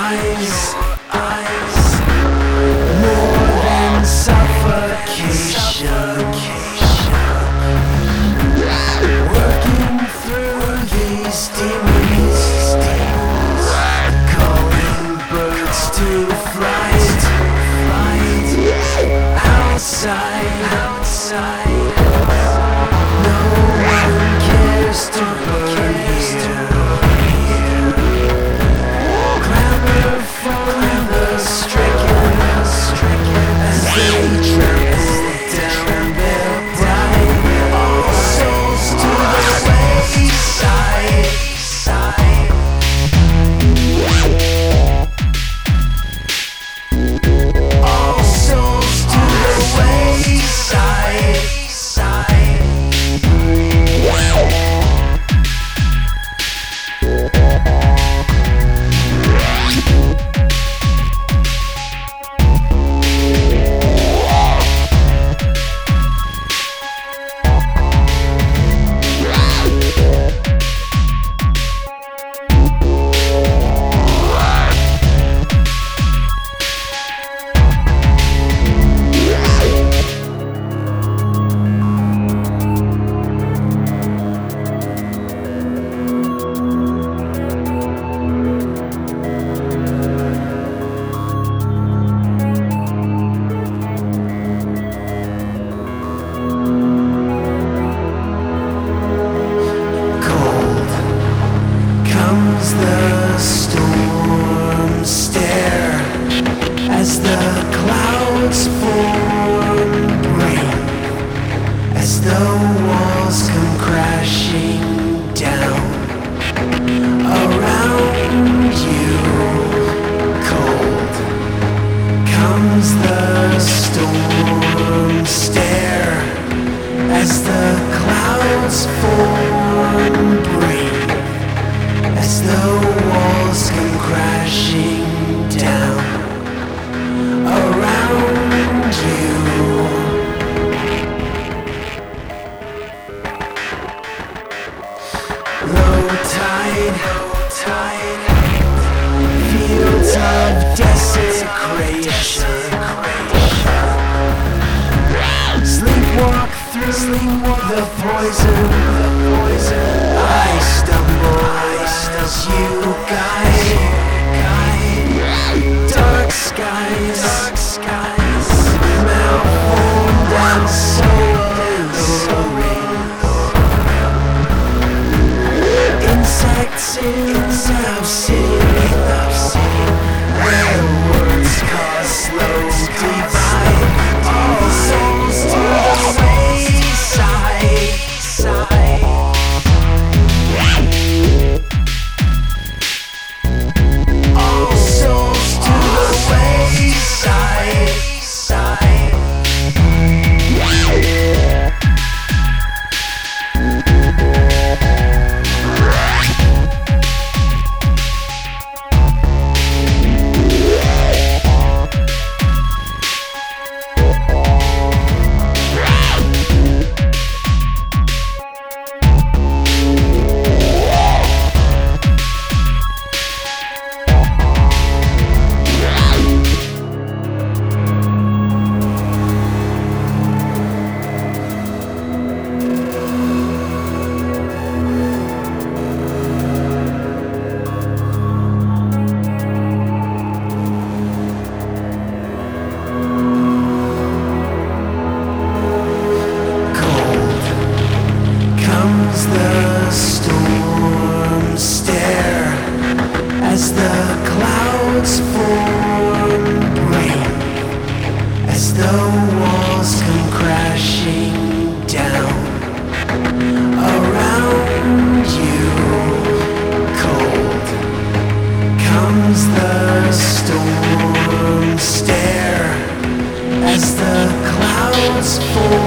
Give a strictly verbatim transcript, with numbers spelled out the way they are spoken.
eyes, eyes, more than suffocation. Working through these demons, calling birds to flight, flight. Outside, outside, no one cares to burn here. Clamor for the stricken, as they trample down their pride. All souls to the wayside, side. All souls to the wayside, side. Comes the storm stare as the clouds form rain, as the walls come crashing down around you. Cold comes the storm stare as the clouds form rain, as the walls come crashing down around you. Low tide, low tide, fields of desecration. Sleepwalk through sleepwalk the poison, the poison. I stumble, I as you guide, guide. Dark skies, dark skies, malformed and so alluring. Insects, insects, I've seen, I've seen, where words cause slow divide. All souls to the wayside, side. All souls to the wayside, side. The storm stare as the clouds form rain, as the walls come crashing down around you. Cold comes the storm stare as the clouds form